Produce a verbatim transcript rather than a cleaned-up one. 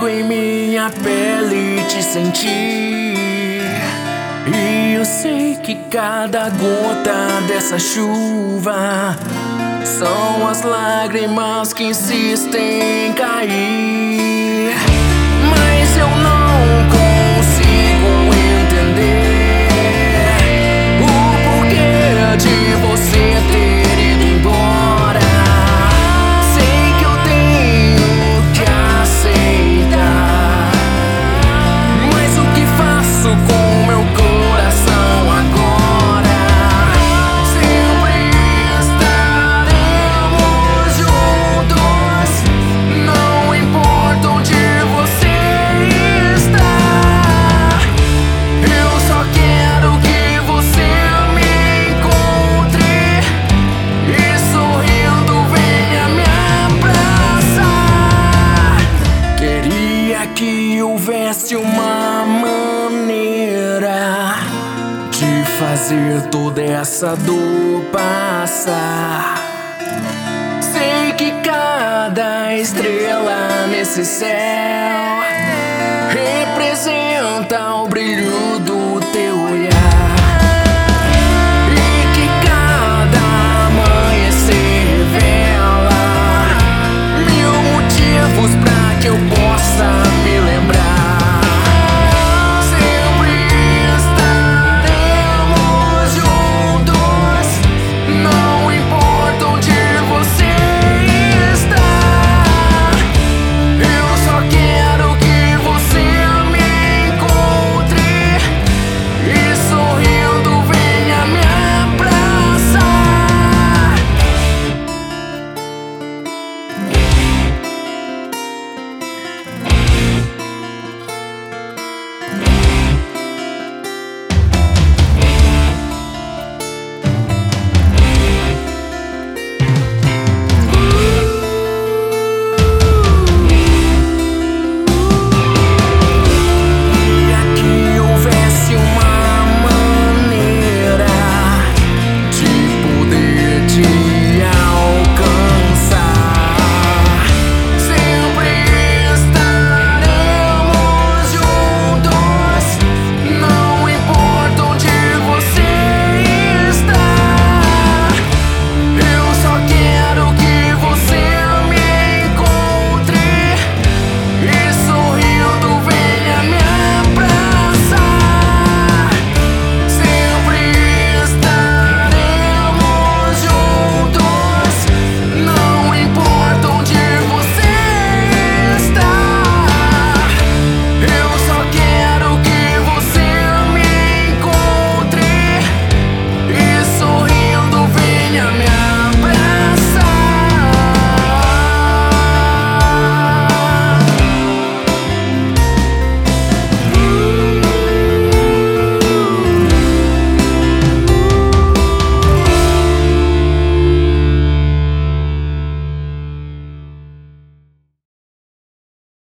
consigo em minha pele te sentir. E eu sei que cada gota dessa chuva são as lágrimas que insistem em cair. Mas eu não consigo entender o porquê de você ter ido embora. Sei que eu tenho que aceitar, mas o que faço com meu coração agora? Sempre estaremos juntos, não importa onde você está. Eu só quero que você me encontre e sorrindo venha me abraçar. Queria que houvesse uma maneira de fazer toda essa dor passar. Sei que cada estrela nesse céu representa o brilho